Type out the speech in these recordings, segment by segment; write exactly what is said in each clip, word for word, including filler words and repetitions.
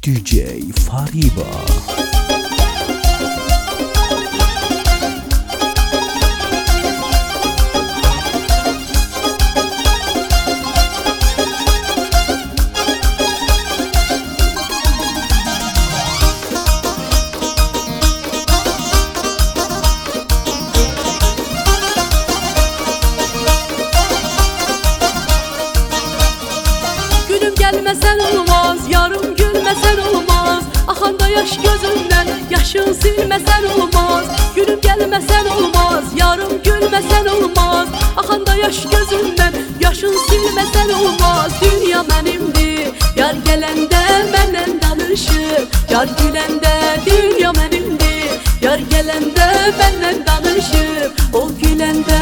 D J Fariba. Gelmesen olmaz, yarım gülmesen olmaz. Axanda yaş gözümden, yaşın silmesen olmaz. Gülüm gelmesen olmaz, yarım gülmesen olmaz. Axanda yaş gözümden, yaşın silmesen olmaz. Dünya mənimdir, yar gələndə məndən danışır. Yar güləndə dünya mənimdir, yar gələndə məndən danışır. O güləndə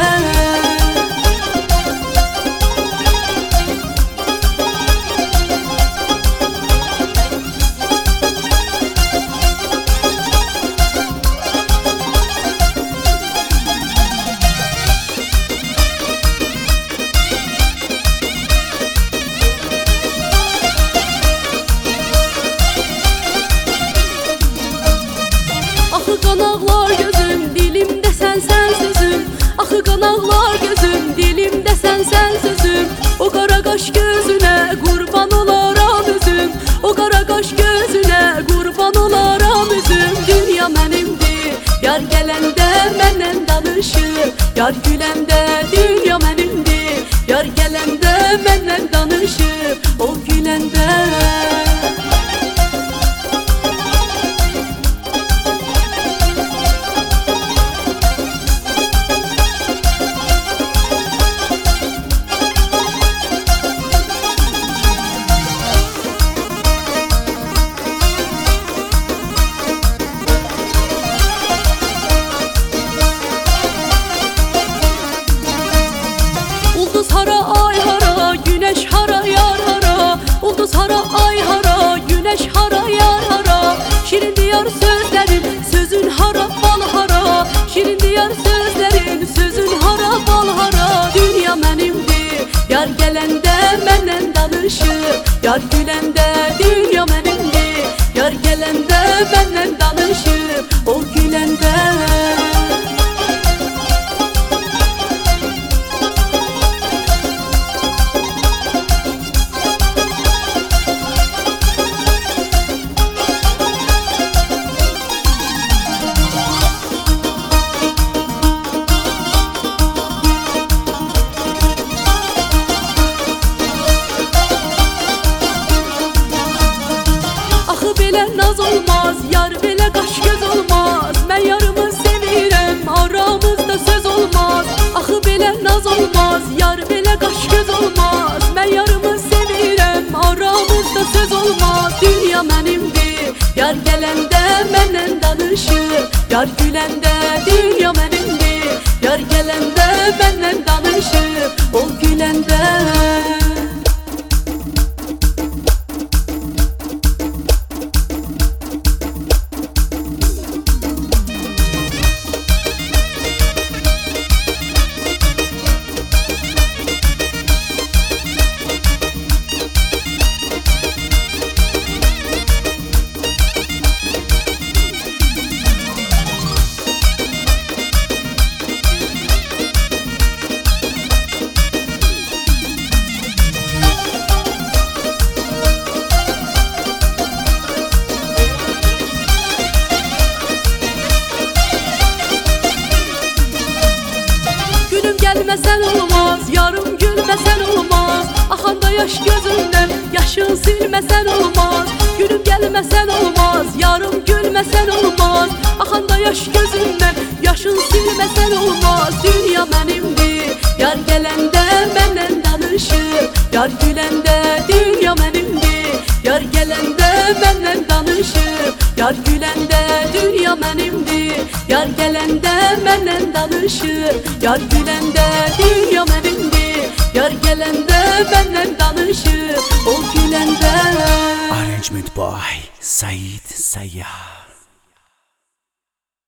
qanaqlar gözüm, dilimdə sən sən sözüm. Axı qanaqlar gözüm, dilimdə sən sən sözüm. O qara qaş gözünə qurban olaram özüm. O qara qaş gözünə qurban olaram özüm. Dünya mənimdir, yar gələndə məndən danışır. Yar güləndə dünya mənimdir, yar gələndə məndən danışır. O güləndə Ulduz hara, ay hara, güneş hara, yar hara. Ulduz hara, ay hara, güneş hara, yar hara. Şirin diyar sözlerin, sözün hara, bal hara. Şirin diyar sözlerin, sözün hara, bal hara. Dünya mənimdir, yar gələndə məndən danışır. Yar güləndə dünya mənimdir, yar gələndə məndən danışır. O güləndə belə naz olmaz, yar belə qaş göz olmaz. Mən yarımı sevirəm, aramızda söz olmaz. Axı belə naz olmaz, yar belə qaş göz olmaz. Mən yarımı sevirəm, aramızda söz olmaz. Dünya mənimdir, yar gələndə məndən danışır. Yar güləndə dünya mənimdir, yar gələndə məndən danışır. O güləndə gelmesen olmaz, yarım gülmesen olmaz. Axanda yaş gözümden, yaşın silmesen olmaz. Gülüm gelmesen olmaz, yarım gülmesen olmaz. Axanda yaş gözümden, yaşın silmesen olmaz. Dünya mənimdir, yar gələndə məndən danışır. Yar güləndə dünya mənimdir, yar gələndə məndən danışır. Yar güləndə dünya mənimdir, yar gələndə məndən danışır. Yar güləndə dünya mənimdir, yar gələndə məndən danışır. O güləndə Arrangement by Said Sayyah.